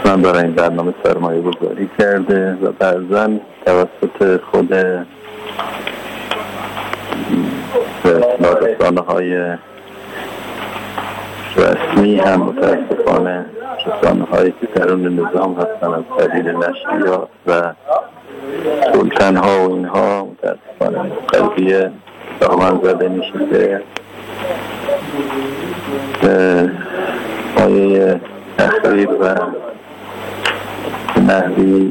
حتما برای این برنامه سرمایه گذاری کرده و بعضا توسط خود رسانه‌های رسمی هم متاسفانه رسانه‌هایی که درون نظام هستن از قبیل نشریات و سلطن‌ها و اینها متاسفانه قضیه دامن زده میشه که پایه تخریب و نحوی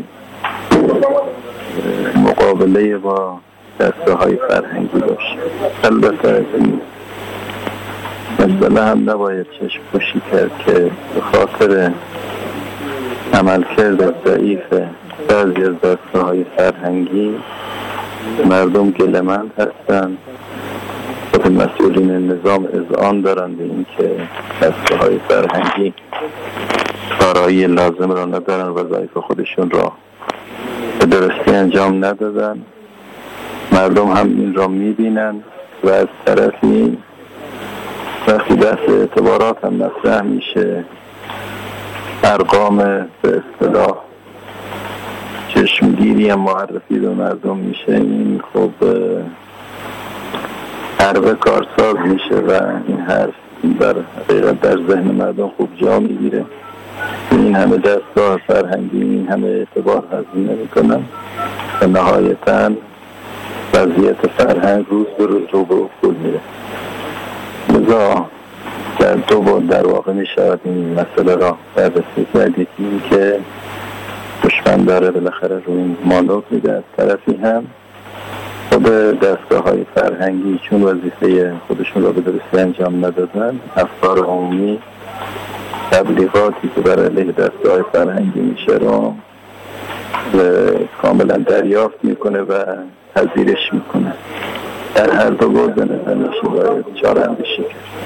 مقابله با دسته‌های فرهنگی باشه. البته از این مسئله هم نباید چشم پوشی کرد که به خاطر عملکرد ضعیف بعضی از دسته‌های فرهنگی مردم گله‌مند هستند. خود مسئولین نظام اذعان دارند به این که دسته‌های فرهنگی کارایی لازم را ندارن، وظایف خودشون را به درستی انجام ندادن. مردم هم این را میبینن و از طرفی وقتی بحث اعتبارات هم مطرح میشه، ارقام به اصطلاح چشمگیری هم معرفی به مردم میشه، این خب حرب کارساز میشه و این حرف در حقیقت در ذهن مردم خوب جا میگیره. این همه دستگاه فرهنگی این همه اعتبار هزینه میکنن و نهایتاً وضعیت فرهنگ روز به روز رو به افول میره. لذا در دو بعد در واقع میشود این مسئله را بررسی کرد. یکی این که دشمن داره بالاخره رو این مانور میده، از طرفی هم خود دستگاه های فرهنگی چون وظیفه خودشون را به درستی انجام ندادن، افکار عمومی تبلیغاتی که برای علیه دستگاه های فرهنگی میشه رو کاملا دریافت میکنه و پذیرش میکنه. در هر دو بعد به نظر میشه باید چاره اندیشی کرد.